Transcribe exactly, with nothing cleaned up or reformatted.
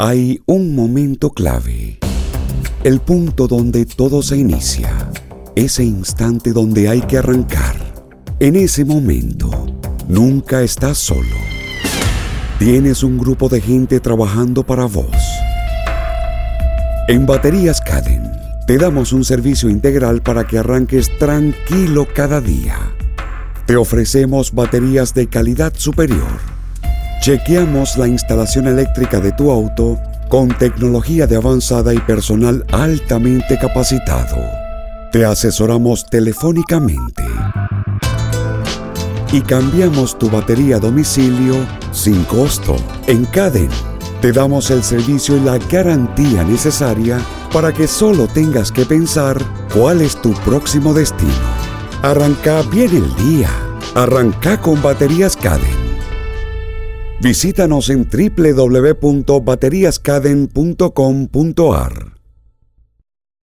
Hay un momento clave, el punto donde todo se inicia, ese instante donde hay que arrancar. En ese momento, nunca estás solo. Tienes un grupo de gente trabajando para vos. En Baterías Kadem, te damos un servicio integral para que arranques tranquilo cada día. Te ofrecemos baterías de calidad superior. Chequeamos la instalación eléctrica de tu auto con tecnología de avanzada y personal altamente capacitado. Te asesoramos telefónicamente y cambiamos tu batería a domicilio sin costo. En Kadem te damos el servicio y la garantía necesaria para que solo tengas que pensar cuál es tu próximo destino. Arranca bien el día. Arranca con Baterías Kadem. Visítanos en doble u doble u doble u punto baterías kadem punto com punto a r.